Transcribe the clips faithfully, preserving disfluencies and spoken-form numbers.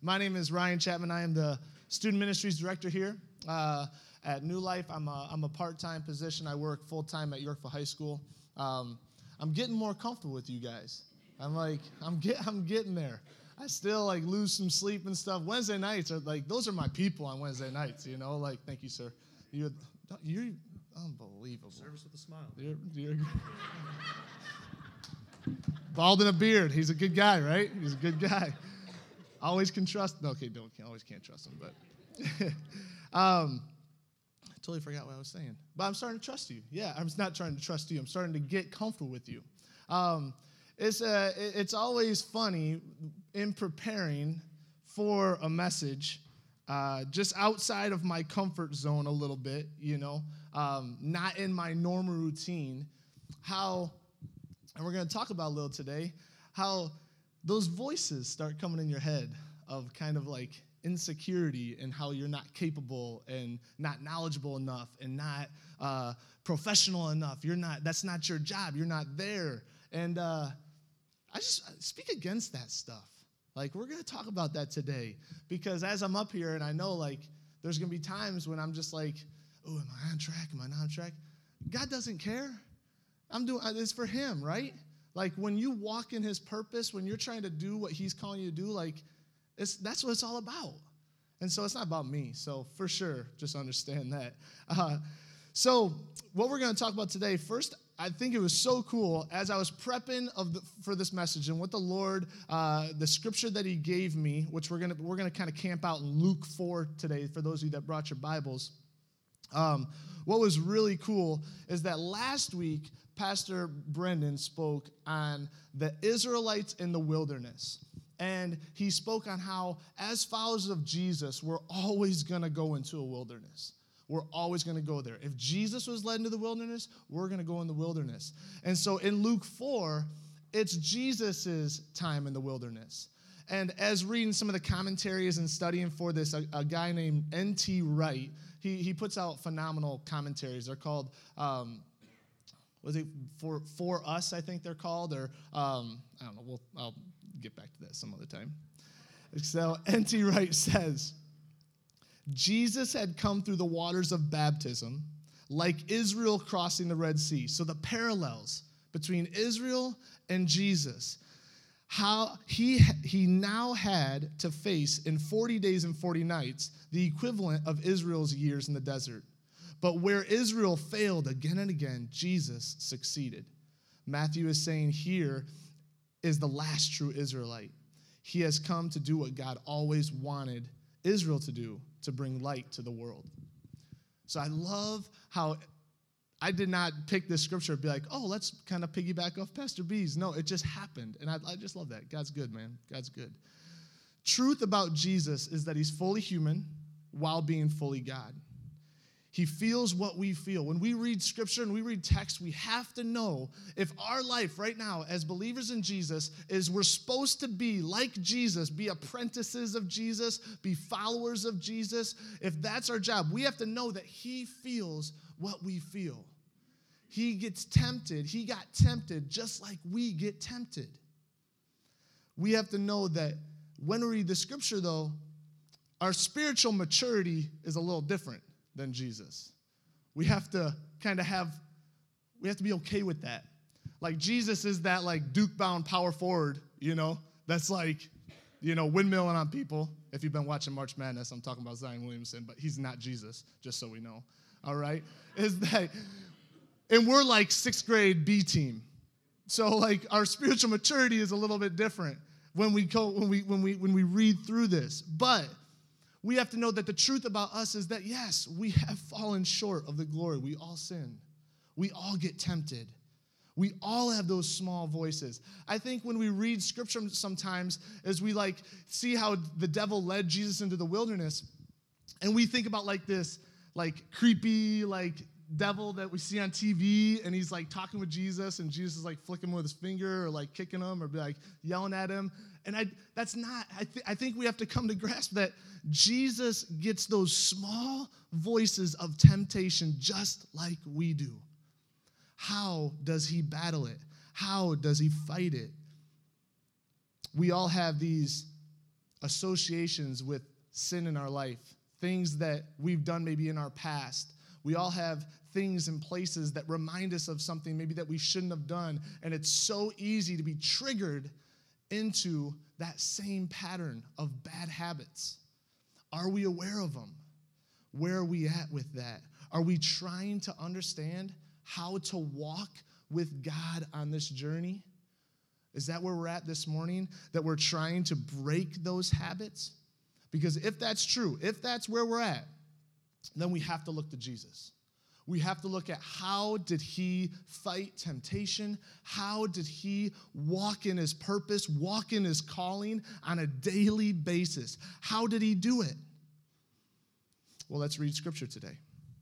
My name is Ryan Chapman. I am the Student Ministries Director here uh, at New Life. I'm a, I'm a part-time position. I work full-time at Yorkville High School. Um, I'm getting more comfortable with you guys. I'm like, I'm get, I'm getting there. I still like lose some sleep and stuff. Wednesday nights are like, those are my people on Wednesday nights, you know, like, thank you, sir. You're, you're unbelievable. Service with a smile. You're, you're bald and a beard. He's a good guy, right? He's a good guy. Always can trust. No, okay, don't always can't trust him, but um, I totally forgot what I was saying. But I'm starting to trust you. Yeah, I'm not trying to trust you. I'm starting to get comfortable with you. Um, it's uh, it's always funny in preparing for a message, uh, just outside of my comfort zone a little bit, you know, um, not in my normal routine. How, and we're going to talk about a little today, how those voices start coming in your head of kind of like insecurity and how you're not capable and not knowledgeable enough and not uh, professional enough. You're not, that's not your job. You're not there. And uh, I just speak against that stuff. Like, we're going to talk about that today because as I'm up here and I know like there's going to be times when I'm just like, oh, am I on track? Am I not on track? God doesn't care. I'm doing, it's for him, right? Like, when you walk in his purpose, when you're trying to do what he's calling you to do, like, it's, that's what it's all about. And so it's not about me. So for sure, just understand that. Uh, so what we're going to talk about today, first, I think it was so cool as I was prepping of the, for this message and what the Lord, uh, the scripture that he gave me, which we're going to we're going to kind of camp out in Luke four today for those of you that brought your Bibles. Um, what was really cool is that last week, Pastor Brendan spoke on the Israelites in the wilderness. And he spoke on how, as followers of Jesus, we're always going to go into a wilderness. We're always going to go there. If Jesus was led into the wilderness, we're going to go in the wilderness. And so in Luke four, it's Jesus' time in the wilderness. And as reading some of the commentaries and studying for this, a, a guy named N T Wright, he, he puts out phenomenal commentaries. They're called... Um, Was it for for us? I think they're called, or um, I don't know. We'll I'll get back to that some other time. So N T Wright says, Jesus had come through the waters of baptism, like Israel crossing the Red Sea. So the parallels between Israel and Jesus, how he he now had to face in forty days and forty nights the equivalent of Israel's years in the desert. But where Israel failed again and again, Jesus succeeded. Matthew is saying here is the last true Israelite. He has come to do what God always wanted Israel to do, to bring light to the world. So I love how I did not pick this scripture and be like, oh, let's kind of piggyback off Pastor B's. No, it just happened. And I, I just love that. God's good, man. God's good. Truth about Jesus is that he's fully human while being fully God. He feels what we feel. When we read scripture and we read text, we have to know if our life right now as believers in Jesus is we're supposed to be like Jesus, be apprentices of Jesus, be followers of Jesus. If that's our job, we have to know that he feels what we feel. He gets tempted. He got tempted just like we get tempted. We have to know that when we read the scripture, though, our spiritual maturity is a little different than Jesus. We have to kind of have, we have to be okay with that. Like Jesus is that like Duke-bound power forward, you know, that's like, you know, windmilling on people. If you've been watching March Madness, I'm talking about Zion Williamson, but he's not Jesus, just so we know. All right? Is that, and we're like sixth grade B team. So like our spiritual maturity is a little bit different when we go, when we, when we, when we read through this. But we have to know that the truth about us is that, yes, we have fallen short of the glory. We all sin. We all get tempted. We all have those small voices. I think when we read scripture sometimes, as we like see how the devil led Jesus into the wilderness, and we think about like this, like creepy, like devil that we see on T V, and he's like talking with Jesus, and Jesus is like flicking him with his finger, or like kicking him, or be like yelling at him. And I, that's not, I, th- I think we have to come to grasp that Jesus gets those small voices of temptation just like we do. How does he battle it? How does he fight it? We all have these associations with sin in our life, things that we've done maybe in our past. We all have things and places that remind us of something maybe that we shouldn't have done, and it's so easy to be triggered into that same pattern of bad habits. Are we aware of them? Where are we at with that? Are we trying to understand how to walk with God on this journey? Is that where we're at this morning? That we're trying to break those habits? Because if that's true, if that's where we're at, then we have to look to Jesus. We have to look at how did he fight temptation? How did he walk in his purpose, walk in his calling on a daily basis? How did he do it? Well, let's read scripture today.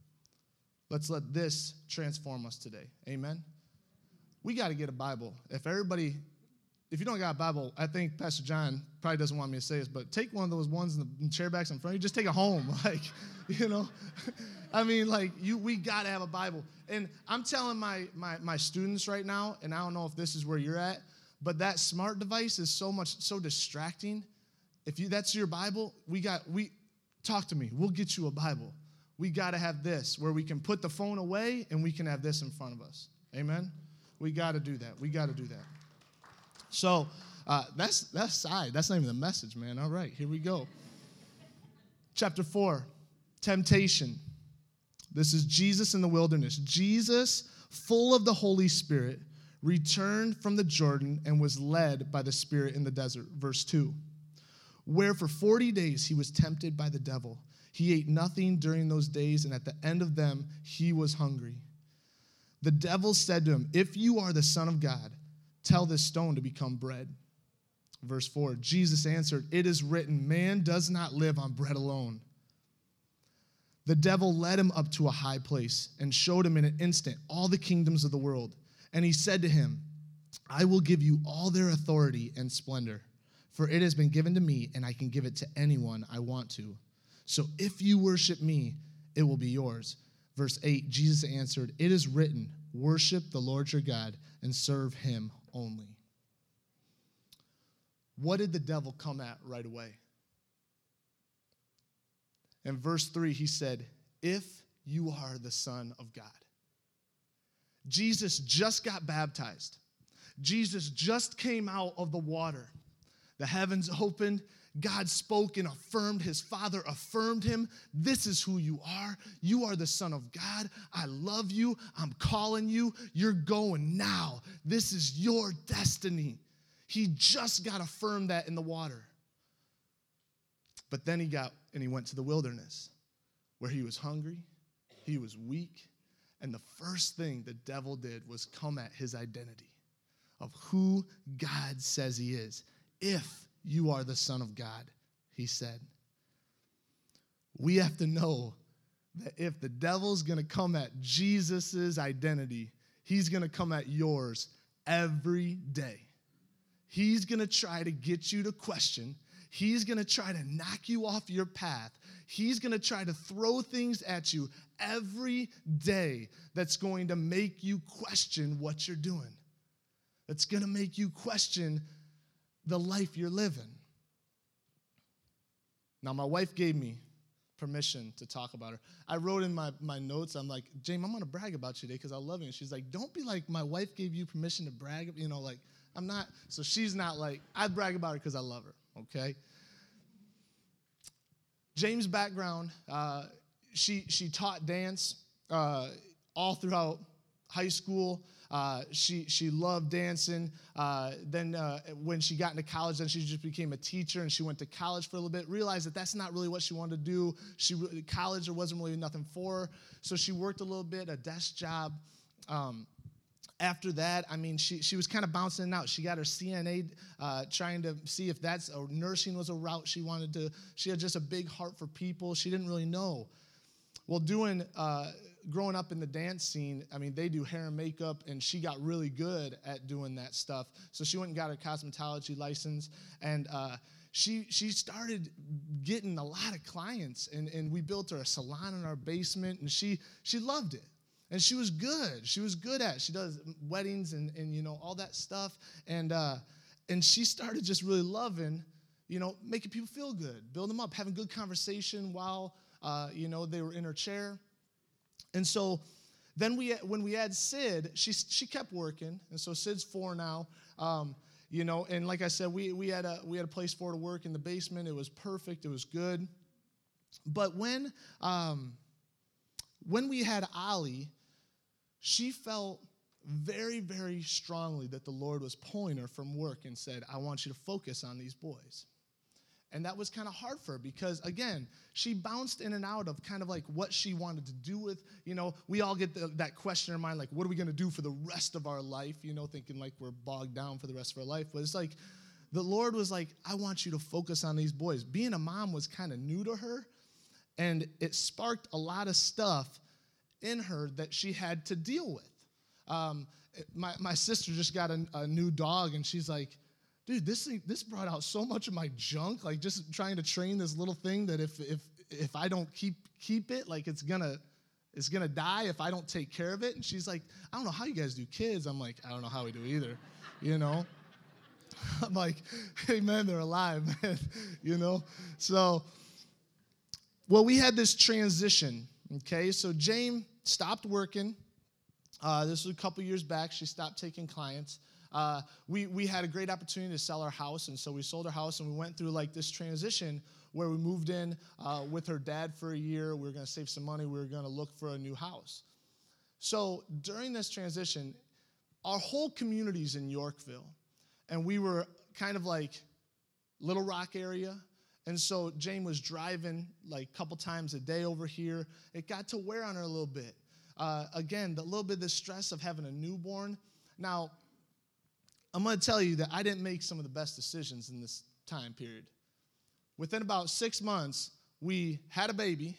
Let's let this transform us today. Amen? We got to get a Bible. If everybody, if you don't got a Bible, I think Pastor John probably doesn't want me to say this, but take one of those ones in the in chair backs in front of you. Just take it home. Like, you know, I mean, like, you, we got to have a Bible. And I'm telling my, my, my students right now, and I don't know if this is where you're at, but that smart device is so much, so distracting. If you that's your Bible, we got, we, talk to me. We'll get you a Bible. We got to have this where we can put the phone away and we can have this in front of us. Amen? We got to do that. We got to do that. So uh, that's that's side. That's not even the message, man. All right, here we go. Chapter four, temptation. This is Jesus in the wilderness. Jesus, full of the Holy Spirit, returned from the Jordan and was led by the Spirit in the desert. Verse two, where for forty days he was tempted by the devil. He ate nothing during those days, and at the end of them he was hungry. The devil said to him, if you are the Son of God, tell this stone to become bread. Verse four, Jesus answered, it is written, man does not live on bread alone. The devil led him up to a high place and showed him in an instant all the kingdoms of the world. And he said to him, I will give you all their authority and splendor, for it has been given to me, and I can give it to anyone I want to. So if you worship me, it will be yours. Verse eight, Jesus answered, it is written, worship the Lord your God and serve him only. What did the devil come at right away? In verse three, he said, if you are the Son of God. Jesus just got baptized. Jesus just came out of the water. The heavens opened. God spoke and affirmed. His Father affirmed him. This is who you are. You are the Son of God. I love you. I'm calling you. You're going now. This is your destiny. He just got affirmed that in the water. But then he got, and he went to the wilderness where he was hungry, he was weak, and the first thing the devil did was come at his identity of who God says he is. If you are the Son of God, he said. We have to know that if the devil's going to come at Jesus' identity, he's going to come at yours every day. He's going to try to get you to question. He's going to try to knock you off your path. He's going to try to throw things at you every day that's going to make you question what you're doing. That's going to make you question the life you're living. Now, my wife gave me permission to talk about her. I wrote in my, my notes, I'm like, James, I'm going to brag about you today because I love you. And she's like, don't be like, my wife gave you permission to brag. You know, like, I'm not. So she's not like, I brag about her because I love her, okay? James' background, uh, she, she taught dance uh, all throughout high school. Uh, she she loved dancing. Uh, then uh, when she got into college, then she just became a teacher, and she went to college for a little bit. Realized that that's not really what she wanted to do. She college there wasn't really nothing for her, so she worked a little bit, a desk job. Um, after that, I mean, she she was kind of bouncing in and out. She got her C N A, uh, trying to see if that's or nursing was a route she wanted to. She had just a big heart for people. She didn't really know. Well, doing. Uh, Growing up in the dance scene, I mean, they do hair and makeup, and she got really good at doing that stuff. So she went and got her cosmetology license, and uh, she she started getting a lot of clients, and, and we built her a salon in our basement, and she she loved it. And she was good. She was good at it. She does weddings and, and you know, all that stuff. And uh, and she started just really loving, you know, making people feel good, building them up, having good conversation while, uh, you know, they were in her chair. And so then we, when we had Sid, she she kept working, and so Sid's four now, um, you know, and like I said, we we had a we had a place for her to work in the basement. It was perfect. It was good. But when um, when we had Ollie, she felt very, very strongly that the Lord was pulling her from work and said, I want you to focus on these boys. And that was kind of hard for her because, again, she bounced in and out of kind of like what she wanted to do with, you know, we all get the, that question in our mind, like, what are we going to do for the rest of our life, you know, thinking like we're bogged down for the rest of our life. But it's like the Lord was like, I want you to focus on these boys. Being a mom was kind of new to her, and it sparked a lot of stuff in her that she had to deal with. Um, my, my sister just got a, a new dog, and she's like, dude, this thing, this brought out so much of my junk, like just trying to train this little thing that if if if I don't keep keep it, like it's gonna it's gonna die if I don't take care of it. And she's like, I don't know how you guys do kids. I'm like, I don't know how we do either, you know. I'm like, hey man, they're alive, man, you know. So, well, we had this transition, okay. So Jane stopped working. Uh, this was a couple years back. She stopped taking clients. Uh, we, we had a great opportunity to sell our house, and so we sold our house, and we went through like this transition where we moved in uh, with her dad for a year. We were going to save some money. We were going to look for a new house. So during this transition, our whole community's in Yorkville, and we were kind of like Little Rock area, and so Jane was driving like a couple times a day over here. It got to wear on her a little bit. Uh, again, the little bit of the stress of having a newborn. Now, I'm going to tell you that I didn't make some of the best decisions in this time period. Within about six months, we had a baby,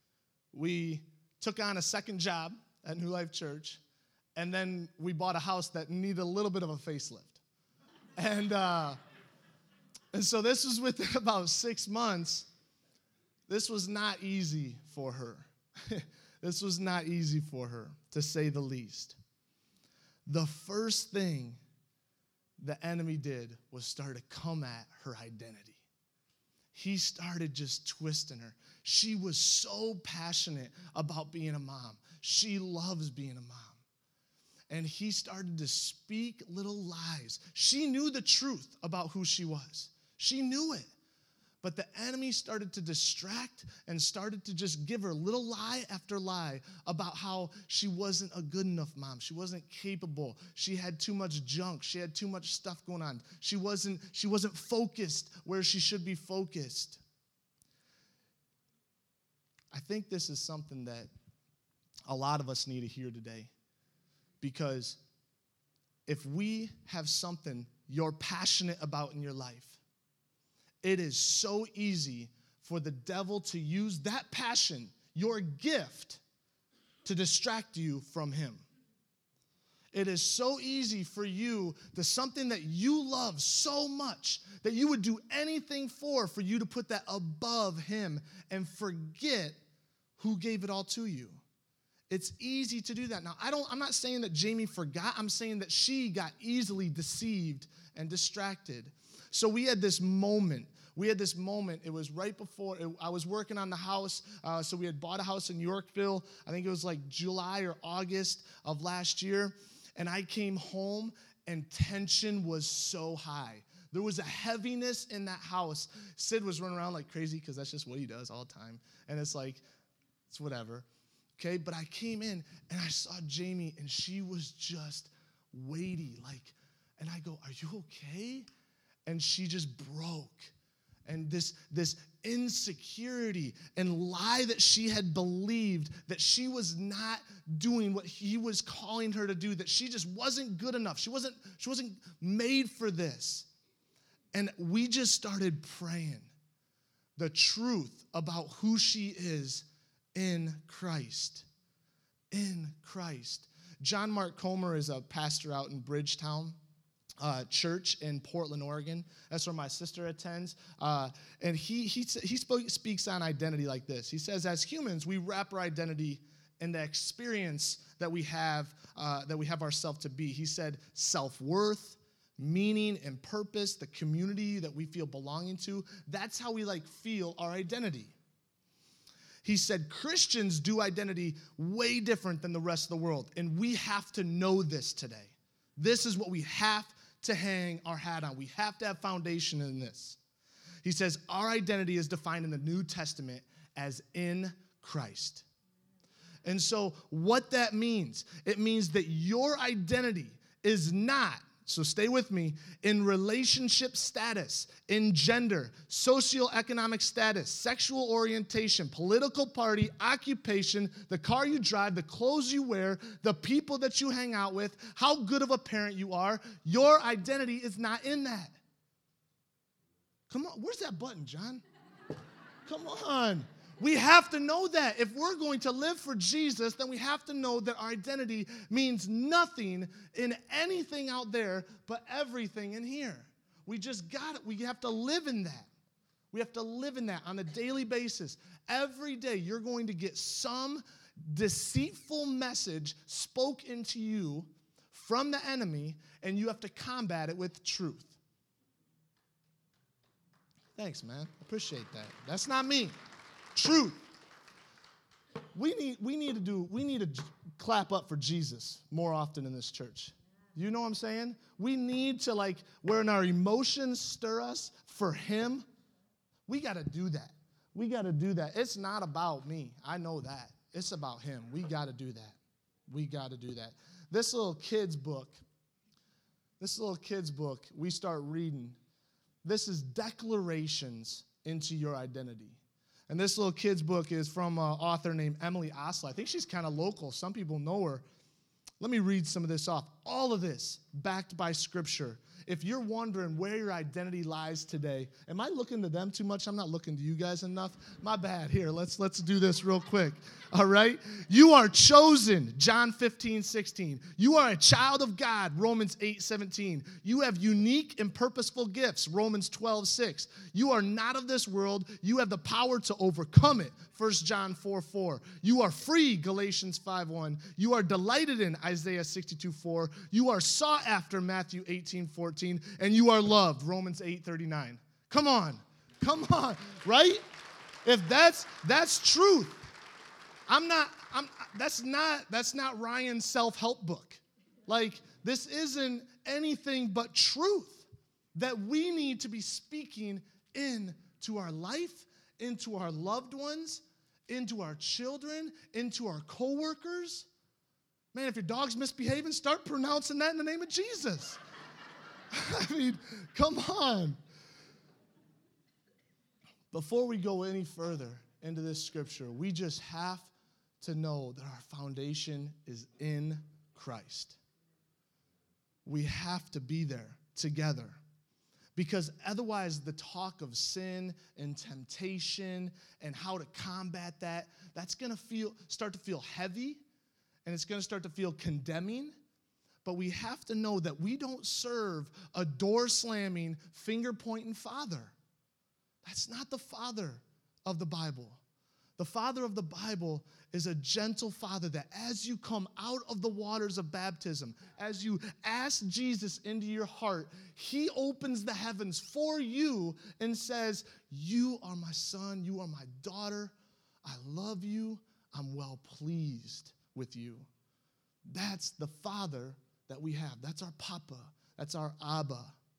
we took on a second job at New Life Church, and then we bought a house that needed a little bit of a facelift. And, uh, and so this was within about six months. This was not easy for her. This was not easy for her, to say the least. The first thing the enemy did was start to come at her identity. He started just twisting her. She was so passionate about being a mom. She loves being a mom. And he started to speak little lies. She knew the truth about who she was. She knew it. But the enemy started to distract and started to just give her little lie after lie about how she wasn't a good enough mom. She wasn't capable. She had too much junk. She had too much stuff going on. She wasn't, she wasn't focused where she should be focused. I think this is something that a lot of us need to hear today. Because if we have something you're passionate about in your life, it is so easy for the devil to use that passion, your gift, to distract you from him. It is so easy for you, to something that you love so much, that you would do anything for, for you to put that above him and forget who gave it all to you. It's easy to do that. Now, I don't, I'm not saying that Jamie forgot. I'm saying that she got easily deceived and distracted. So we had this moment. We had this moment. It was right before it, I was working on the house. Uh, so we had bought a house in Yorkville. I think it was like July or August of last year. And I came home, and tension was so high. There was a heaviness in that house. Sid was running around like crazy because that's just what he does all the time. And it's like, it's whatever. Okay, but I came in, and I saw Jamie, and she was just weighty. Like, and I go, are you okay? And she just broke. And this, this insecurity and lie that she had believed that she was not doing what he was calling her to do, that she just wasn't good enough. She wasn't, she wasn't made for this. And we just started praying the truth about who she is in Christ. In Christ. John Mark Comer is a pastor out in Bridgetown uh, Church in Portland, Oregon. That's where my sister attends. Uh, and he he he spoke, speaks on identity like this. He says, as humans, we wrap our identity in the experience that we have uh, that we have ourselves to be. He said, self-worth, meaning and purpose, the community that we feel belonging to. That's how we like feel our identity. He said Christians do identity way different than the rest of the world, and we have to know this today. This is what we have to hang our hat on. We have to have foundation in this. He says our identity is defined in the New Testament as in Christ. And so what that means, it means that your identity is not, so stay with me, in relationship status, in gender, socioeconomic status, sexual orientation, political party, occupation, the car you drive, the clothes you wear, the people that you hang out with, how good of a parent you are. Your identity is not in that. Come on, where's that button, John? Come on. We have to know that. If we're going to live for Jesus, then we have to know that our identity means nothing in anything out there, but everything in here. We just got it. We have to live in that. We have to live in that on a daily basis. Every day you're going to get some deceitful message spoke into you from the enemy, and you have to combat it with truth. Thanks, man. Appreciate that. That's not me. Truth. We need, we need to do, we need to clap up for Jesus more often in this church. You know what I'm saying? We need to, like, when our emotions stir us for him, we got to do that. We got to do that. It's not about me. I know that. It's about him. We got to do that. We got to do that. This little kid's book, this little kid's book, we start reading. This is declarations into your identity. And this little kid's book is from an author named Emily Osler. I think she's kind of local. Some people know her. Let me read some of this off. All of this backed by Scripture. If you're wondering where your identity lies today, am I looking to them too much? I'm not looking to you guys enough. My bad. Here, let's let's do this real quick. All right? You are chosen, John fifteen, sixteen. You are a child of God, Romans eight, seventeen. You have unique and purposeful gifts, Romans twelve, six. You are not of this world. You have the power to overcome it, First John four, four. You are free, Galatians five, one. You are delighted in, Isaiah sixty-two, four. You are sought after, Matthew eighteen, fourteen. And you are loved, Romans eight, thirty-nine. Come on. Come on. Right? If that's that's truth. I'm not, I'm that's not that's not Ryan's self-help book. Like, this isn't anything but truth that we need to be speaking into our life, into our loved ones, into our children, into our coworkers. Man, if your dog's misbehaving, start pronouncing that in the name of Jesus. I mean, come on. Before we go any further into this scripture, we just have to know that our foundation is in Christ. We have to be there together, because otherwise the talk of sin and temptation and how to combat that, that's going to feel start to feel heavy, and it's going to start to feel condemning. But we have to know that we don't serve a door-slamming, finger-pointing father. That's not the father of the Bible. The father of the Bible is a gentle father that as you come out of the waters of baptism, as you ask Jesus into your heart, he opens the heavens for you and says, you are my son, you are my daughter, I love you, I'm well pleased with you. That's the father that we have. That's our Papa. That's our Abba.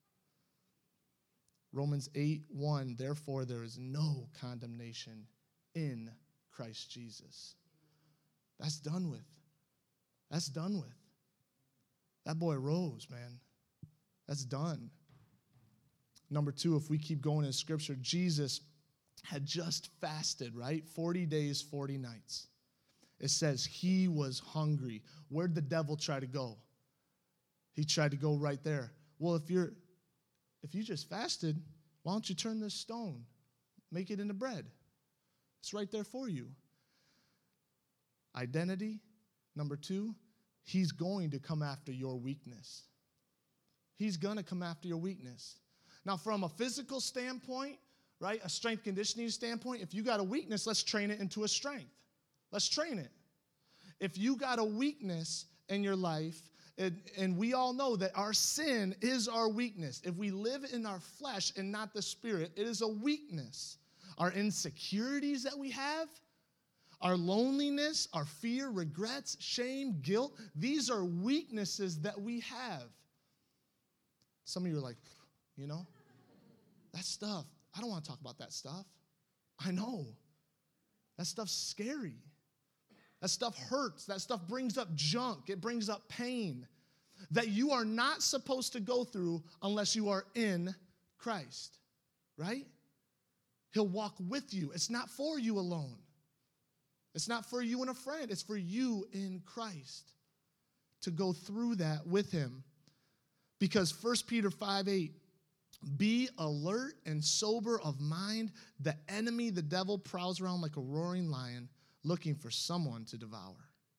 Romans eight, one, therefore there is no condemnation in Christ Jesus. That's done with. That's done with. That boy rose, man. That's done. Number two, if we keep going in Scripture, Jesus had just fasted, right? forty days, forty nights. It says he was hungry. Where'd the devil try to go? He tried to go right there. Well, if you're, if you just fasted, why don't you turn this stone, make it into bread? It's right there for you. Identity, number two, he's going to come after your weakness. He's going to come after your weakness. Now, from a physical standpoint, right, a strength conditioning standpoint, if you got a weakness, let's train it into a strength. Let's train it. If you got a weakness in your life And, and we all know that our sin is our weakness. If we live in our flesh and not the Spirit, it is a weakness. Our insecurities that we have, our loneliness, our fear, regrets, shame, guilt, these are weaknesses that we have. Some of you are like, you know, that stuff, I don't want to talk about that stuff. I know. That stuff's scary. That stuff hurts. That stuff brings up junk. It brings up pain that you are not supposed to go through unless you are in Christ, right? He'll walk with you. It's not for you alone. It's not for you and a friend. It's for you in Christ to go through that with him. Because First Peter five eight, be alert and sober of mind. The enemy, the devil, prowls around like a roaring lion, looking for someone to devour.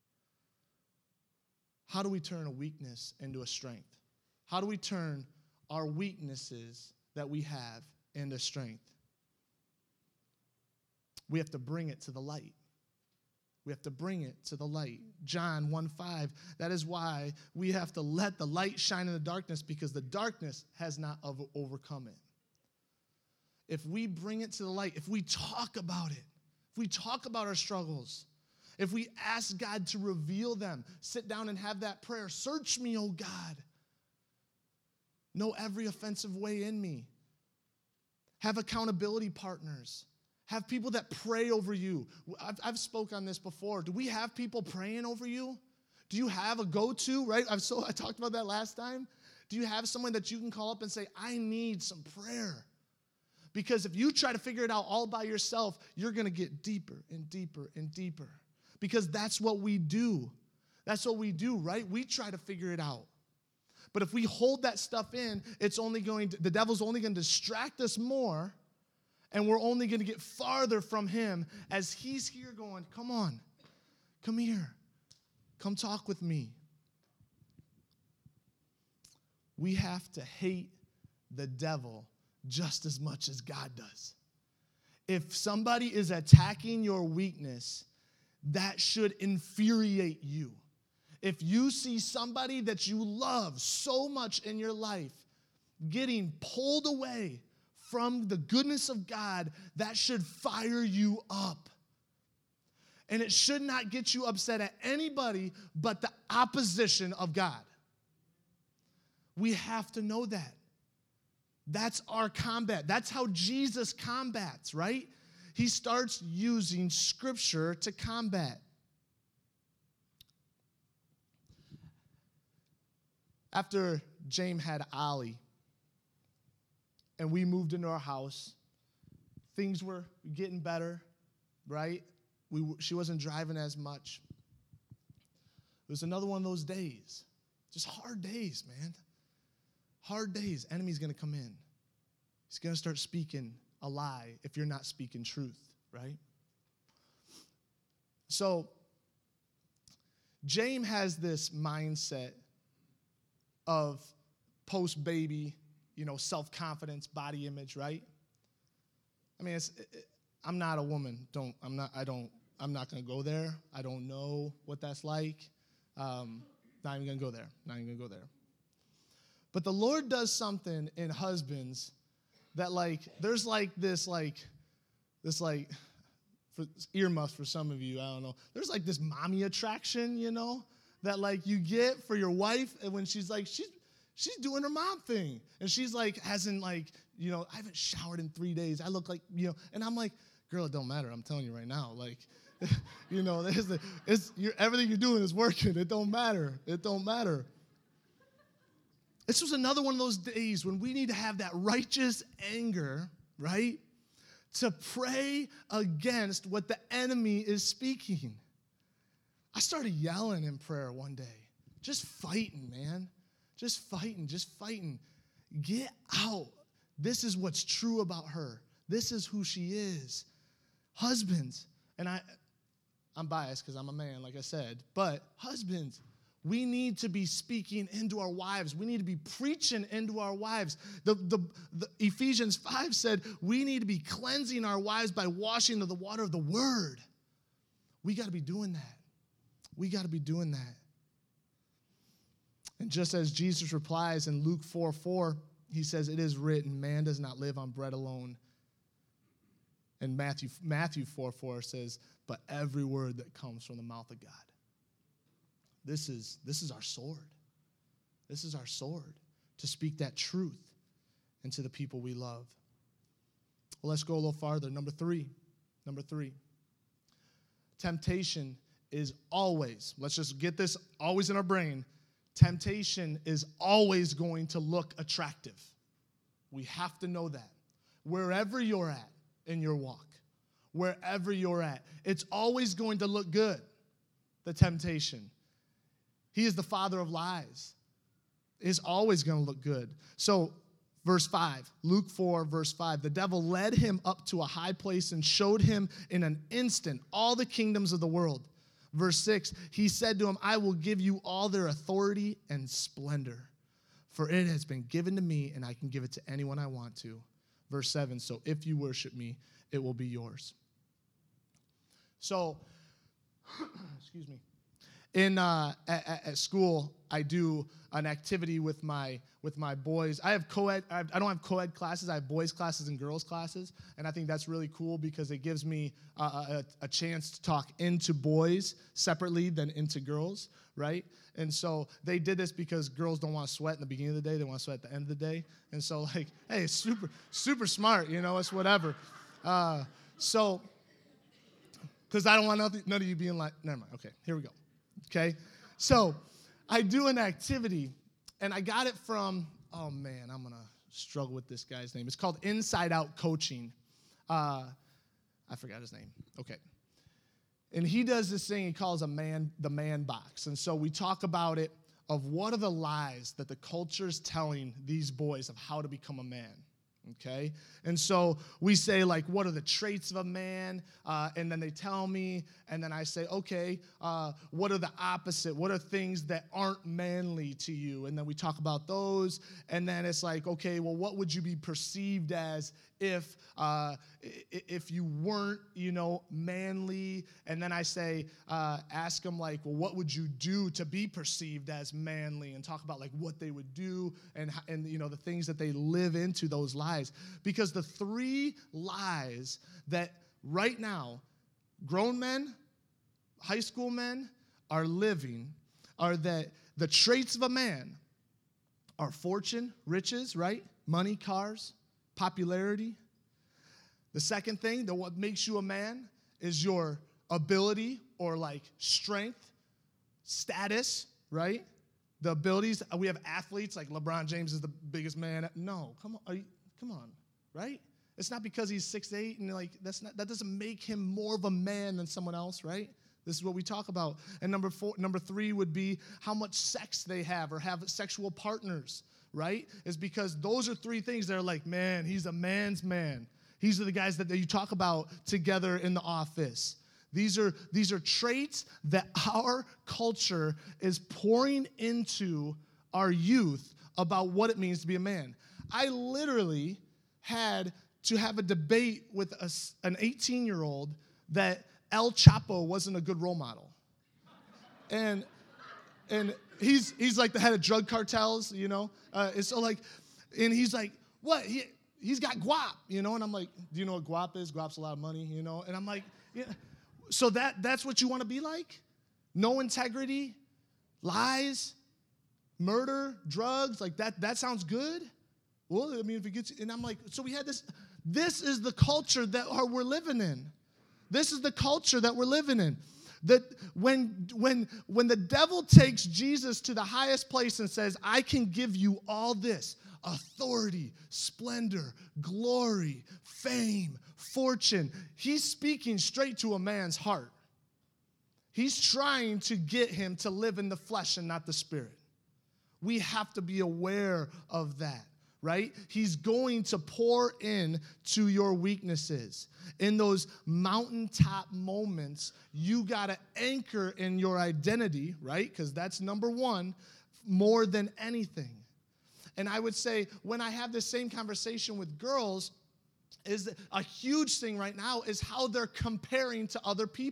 How do we turn a weakness into a strength? How do we turn our weaknesses that we have into strength? We have to bring it to the light. We have to bring it to the light. John one five, that is why we have to let the light shine in the darkness, because the darkness has not overcome it. If we bring it to the light, if we talk about it, if we talk about our struggles, if we ask God to reveal them, sit down and have that prayer, search me, O God. Know every offensive way in me. Have accountability partners. Have people that pray over you. I've, I've spoke on this before. Do we have people praying over you? Do you have a go-to, right? I've so I talked about that last time. Do you have someone that you can call up and say, I need some prayer? Because if you try to figure it out all by yourself, you're going to get deeper and deeper and deeper. Because that's what we do. That's what we do, right? We try to figure it out. But if we hold that stuff in, it's only going to, the devil's only going to distract us more, and we're only going to get farther from him as he's here going, come on, come here, come talk with me. We have to hate the devil just as much as God does. If somebody is attacking your weakness, that should infuriate you. If you see somebody that you love so much in your life getting pulled away from the goodness of God, that should fire you up. And it should not get you upset at anybody but the opposition of God. We have to know that. That's our combat. That's how Jesus combats, right? He starts using Scripture to combat. After James had Ollie, and we moved into our house, things were getting better, right? We, she wasn't driving as much. It was another one of those days. Just hard days, man. Hard days. Enemy's going to come in. He's going to start speaking a lie if you're not speaking truth, right? So, James has this mindset of post-baby, you know, self-confidence, body image, right? I mean, it's, it, I'm not a woman. Don't I'm not. I don't. I'm not going to go there. I don't know what that's like. Um, not even going to go there. Not even going to go there. But the Lord does something in husbands that, like, there's like this, like, this, like, for earmuffs for some of you. I don't know. There's like this mommy attraction, you know, that like you get for your wife, and when she's like she's she's doing her mom thing, and she's like hasn't like you know I haven't showered in three days. I look like you know, and I'm like, girl, it don't matter. I'm telling you right now, like, you know, it's, it's you're, everything you're doing is working. It don't matter. It don't matter. This was another one of those days when we need to have that righteous anger, right, to pray against what the enemy is speaking. I started yelling in prayer one day, just fighting, man, just fighting, just fighting. Get out. This is what's true about her. This is who she is. Husbands, and I, I'm biased because I'm a man, like I said, but husbands, we need to be speaking into our wives. We need to be preaching into our wives. The, the, the Ephesians five said we need to be cleansing our wives by washing of the water of the word. We got to be doing that. We got to be doing that. And just as Jesus replies in Luke four four, he says, it is written, man does not live on bread alone. And Matthew, Matthew four four says, but every word that comes from the mouth of God. This is, this is our sword. This is our sword, to speak that truth into the people we love. Well, let's go a little farther. Number three. Number three. Temptation is always, let's just get this always in our brain, temptation is always going to look attractive. We have to know that. Wherever you're at in your walk, wherever you're at, it's always going to look good, the temptation. He is the father of lies. It's always going to look good. So, verse five, Luke four, verse five, the devil led him up to a high place and showed him in an instant all the kingdoms of the world. Verse six, he said to him, I will give you all their authority and splendor, for it has been given to me, and I can give it to anyone I want to. Verse seven, so if you worship me, it will be yours. So, excuse me. In uh, at, at school, I do an activity with my with my boys. I have co-ed. I, have, I don't have co-ed classes. I have boys classes and girls classes, and I think that's really cool because it gives me a, a, a chance to talk into boys separately than into girls, right? And so they did this because girls don't want to sweat in the beginning of the day; they want to sweat at the end of the day. And so, like, hey, it's super super smart, you know? It's whatever. Uh, so, because I don't want nothing, none of you being like, never mind. Okay, here we go. Okay, so I do an activity, and I got it from, oh man, I'm going to struggle with this guy's name. It's called Inside Out Coaching. Uh, I forgot his name. Okay. And he does this thing he calls a man, the man box. And so we talk about it of what are the lies that the culture's telling these boys of how to become a man. Okay, and so we say, like, what are the traits of a man? Uh, and then they tell me, and then I say, okay, uh, what are the opposite? What are things that aren't manly to you? And then we talk about those, and then it's like, okay, well, what would you be perceived as if uh, if you weren't, you know, manly? And then I say, uh, ask them, like, well, what would you do to be perceived as manly? And talk about, like, what they would do and, and you know, the things that they live into those lies. Because the three lies that right now grown men, high school men are living are that the traits of a man are fortune, riches, right? Money, cars, popularity. The second thing, that what makes you a man is your ability or like strength, status, right? The abilities. We have athletes like LeBron James is the biggest man. No, come on, are you, come on, right? It's not because he's six eight and like that's not that doesn't make him more of a man than someone else, right? This is what we talk about. And number four, number three would be how much sex they have or have sexual partners, right? Is because those are three things that are like, man, he's a man's man. These are the guys that you talk about together in the office. These are, these are traits that our culture is pouring into our youth about what it means to be a man. I literally had to have a debate with a, an eighteen-year-old that El Chapo wasn't a good role model. And and he's he's like the head of drug cartels, you know? Uh, and so like, and he's like, what? He, he's got guap, you know? And I'm like, do you know what guap is? Guap's a lot of money, you know? And I'm like, yeah. So that that's what you want to be like? No integrity, lies, murder, drugs, like that, that sounds good? Well, I mean, if it gets, and I'm like, so we had this, this is the culture that are, we're living in. This is the culture that we're living in. That when, when, when the devil takes Jesus to the highest place and says, I can give you all this, authority, splendor, glory, fame, fortune, he's speaking straight to a man's heart. He's trying to get him to live in the flesh and not the spirit. We have to be aware of that. Right? He's going to pour in to your weaknesses. In those mountaintop moments, you got to anchor in your identity, right? Because that's number one, more than anything. And I would say when I have this same conversation with girls, is a huge thing right now is how they're comparing to other people.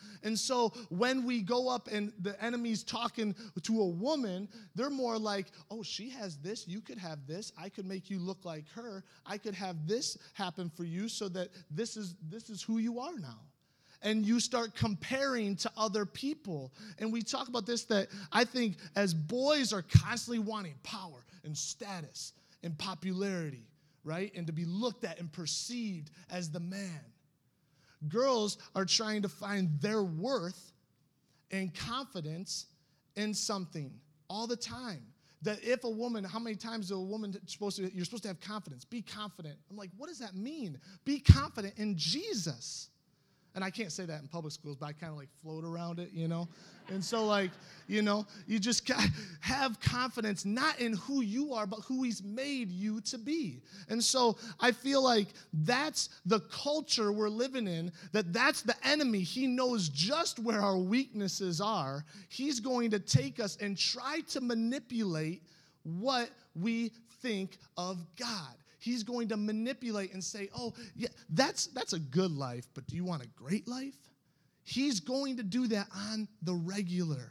And so when we go up and the enemy's talking to a woman, they're more like, oh, she has this, you could have this, I could make you look like her, I could have this happen for you so that this is this is who you are now. And you start comparing to other people. And we talk about this, that I think as boys are constantly wanting power and status and popularity, right? And to be looked at and perceived as the man. Girls are trying to find their worth and confidence in something all the time. That if a woman, how many times is a woman supposed to, you're supposed to have confidence, be confident. I'm like, what does that mean? Be confident in Jesus. And I can't say that in public schools, but I kind of like float around it, you know? And so like, you know, you just have confidence not in who you are, but who he's made you to be. And so I feel like that's the culture we're living in, that that's the enemy. He knows just where our weaknesses are. He's going to take us and try to manipulate what we think of God. He's going to manipulate and say, oh, yeah, that's that's a good life, but do you want a great life? He's going to do that on the regular.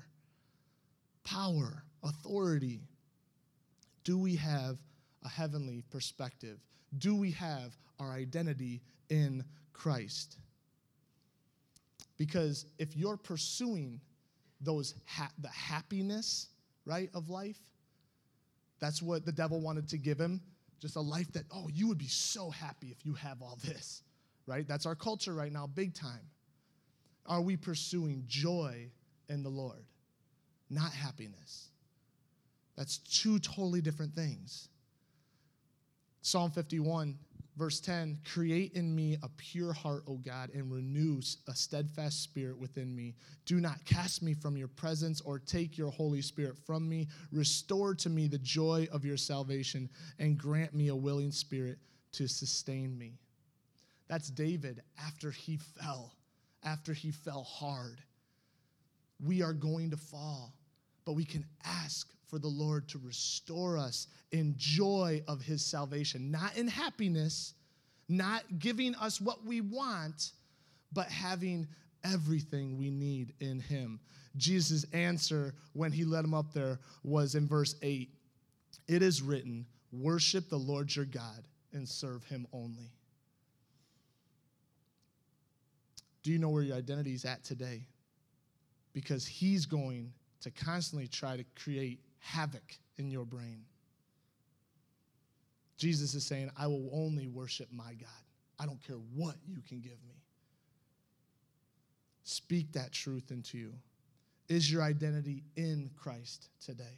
Power, authority. Do we have a heavenly perspective? Do we have our identity in Christ? Because if you're pursuing those ha- the happiness, right, of life, that's what the devil wanted to give him. Just a life that, oh, you would be so happy if you have all this, right? That's our culture right now, big time. Are we pursuing joy in the Lord, not happiness? That's two totally different things. Psalm fifty-one, verse ten, create in me a pure heart, O God, and renew a steadfast spirit within me. Do not cast me from your presence or take your Holy Spirit from me. Restore to me the joy of your salvation and grant me a willing spirit to sustain me. That's David after he fell, after he fell hard. We are going to fall, but we can ask for the Lord to restore us in joy of his salvation, not in happiness, not giving us what we want, but having everything we need in him. Jesus' answer when he led him up there was in verse eight. It is written, worship the Lord your God and serve him only. Do you know where your identity is at today? Because he's going to constantly try to create havoc in your brain. Jesus is saying, I will only worship my God. I don't care what you can give me. Speak that truth into you. Is your identity in Christ today?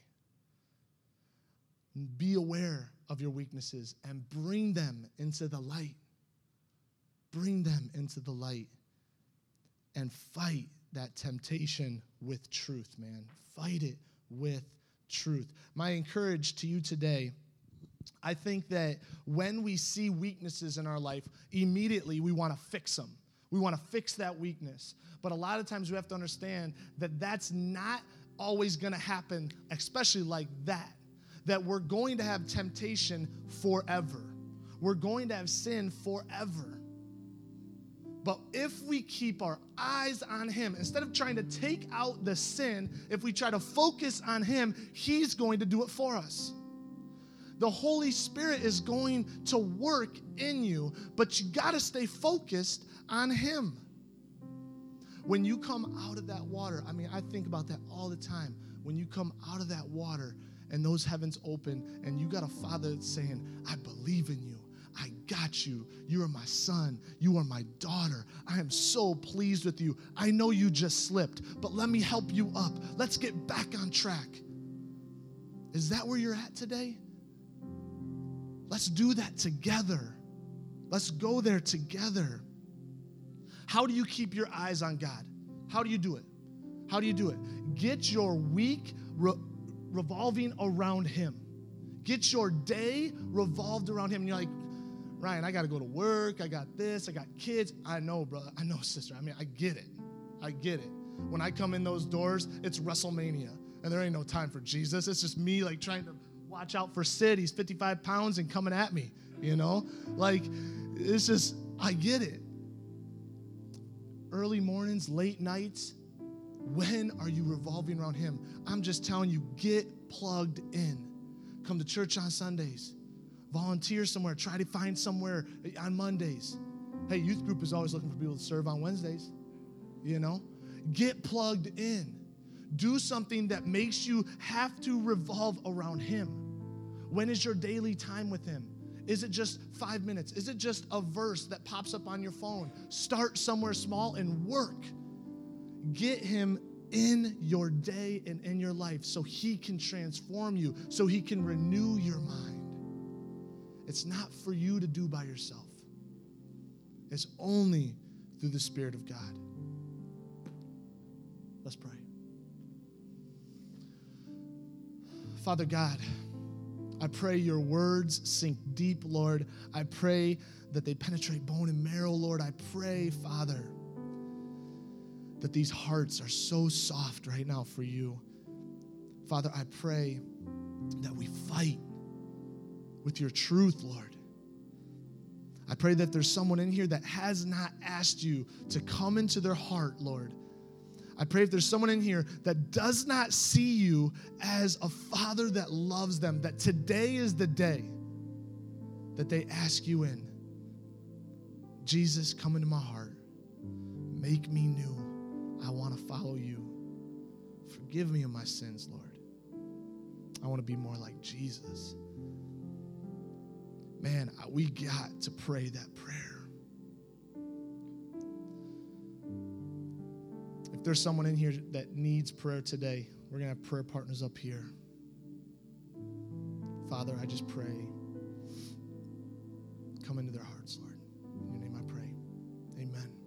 Be aware of your weaknesses and bring them into the light. Bring them into the light and fight that temptation with truth, man. Fight it with truth. My encourage to you today, I think that when we see weaknesses in our life, immediately we want to fix them. We want to fix that weakness. But a lot of times we have to understand that that's not always going to happen, especially like that, that we're going to have temptation forever. We're going to have sin forever. But if we keep our eyes on him, instead of trying to take out the sin, if we try to focus on him, he's going to do it for us. The Holy Spirit is going to work in you, but you got to stay focused on him. When you come out of that water, I mean, I think about that all the time. When you come out of that water and those heavens open and you got a Father that's saying, I believe in you. I got you. You are my son. You are my daughter. I am so pleased with you. I know you just slipped, but let me help you up. Let's get back on track. Is that where you're at today? Let's do that together. Let's go there together. How do you keep your eyes on God? How do you do it? How do you do it? Get your week re- revolving around him. Get your day revolved around him. And you're like, Ryan, I got to go to work. I got this. I got kids. I know, brother. I know, sister. I mean, I get it. I get it. When I come in those doors, it's WrestleMania. And there ain't no time for Jesus. It's just me, like, trying to watch out for Sid. He's fifty-five pounds and coming at me, you know? Like, it's just, I get it. early mornings, late nights? When are you revolving around him? I'm just telling you, get plugged in. Come to church on Sundays. Volunteer somewhere. Try to find somewhere on Mondays. Hey, youth group is always looking for people to serve on Wednesdays. You know? Get plugged in. Do something that makes you have to revolve around him. When is your daily time with him? Is it just five minutes? Is it just a verse that pops up on your phone? Start somewhere small and work. Get him in your day and in your life so he can transform you, so he can renew your mind. It's not for you to do by yourself. It's only through the Spirit of God. Let's pray. Father God, I pray your words sink deep, Lord. I pray that they penetrate bone and marrow, Lord. I pray, Father, that these hearts are so soft right now for you. Father, I pray that we fight with your truth, Lord. I pray that there's someone in here that has not asked you to come into their heart, Lord. I pray if there's someone in here that does not see you as a father that loves them, that today is the day that they ask you in. Jesus, come into my heart. Make me new. I want to follow you. Forgive me of my sins, Lord. I want to be more like Jesus. Man, we got to pray that prayer. If there's someone in here that needs prayer today, we're going to have prayer partners up here. Father, I just pray, come into their hearts, Lord. In your name I pray. Amen.